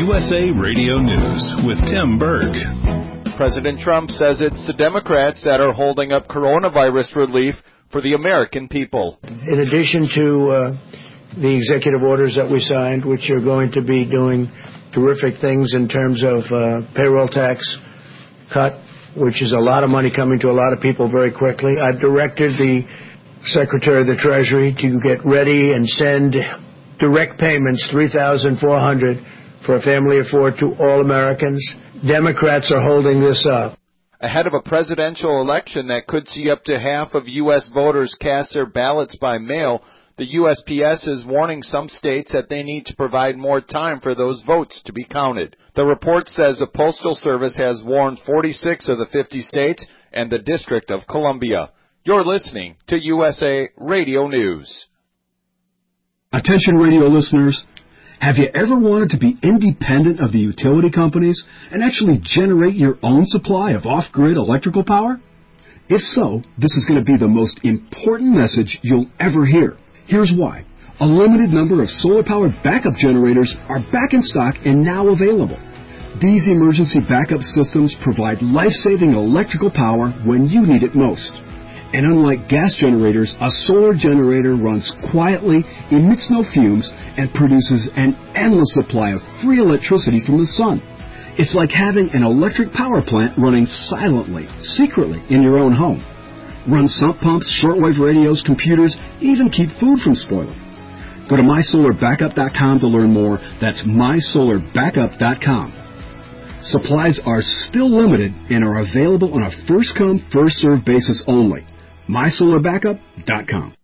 USA Radio News with Tim Berg. President Trump says it's the Democrats that are holding up coronavirus relief for the American people. In addition to the executive orders that we signed, which are going to be doing terrific things in terms of payroll tax cut, which is a lot of money coming to a lot of people very quickly. I've directed the Secretary of the Treasury to get ready and send direct payments, $3,400 for a family of four to all Americans. Democrats are holding this up. Ahead of a presidential election that could see up to half of U.S. voters cast their ballots by mail, the USPS is warning some states that they need to provide more time for those votes to be counted. The report says the Postal Service has warned 46 of the 50 states and the District of Columbia. You're listening to USA Radio News. Attention radio listeners. Have you ever wanted to be independent of the utility companies and actually generate your own supply of off-grid electrical power? If so, this is going to be the most important message you'll ever hear. Here's why. A limited number of solar-powered backup generators are back in stock and now available. These emergency backup systems provide life-saving electrical power when you need it most. And unlike gas generators, a solar generator runs quietly, emits no fumes, and produces an endless supply of free electricity from the sun. It's like having an electric power plant running silently, secretly in your own home. Run sump pumps, shortwave radios, computers, even keep food from spoiling. Go to mysolarbackup.com to learn more. That's mysolarbackup.com. Supplies are still limited and are available on a first-come, first-served basis only. mysolarbackup.com.